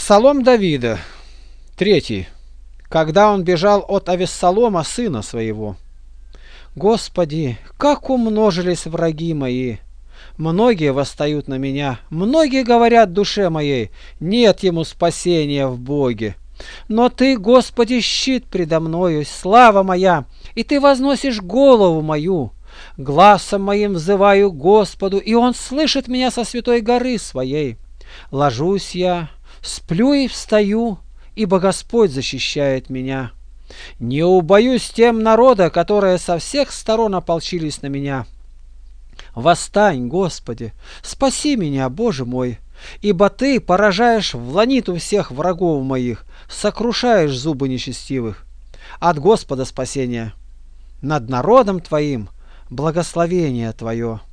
Псалом Давида, 3. Когда он бежал от Авессалома, сына своего. Господи, как умножились враги мои! Многие восстают на меня, многие говорят душе моей, нет ему спасения в Боге. Но Ты, Господи, щит предо мною, слава моя, и Ты возносишь голову мою. Гласом моим взываю Господу, и Он слышит меня со святой горы своей. Ложусь я, сплю и встаю, ибо Господь защищает меня. Не убоюсь тем народа, которые со всех сторон ополчились на меня. Восстань, Господи, спаси меня, Боже мой, ибо Ты поражаешь в ланиту всех врагов моих, сокрушаешь зубы нечестивых. От Господа спасение, над народом Твоим благословение Твое.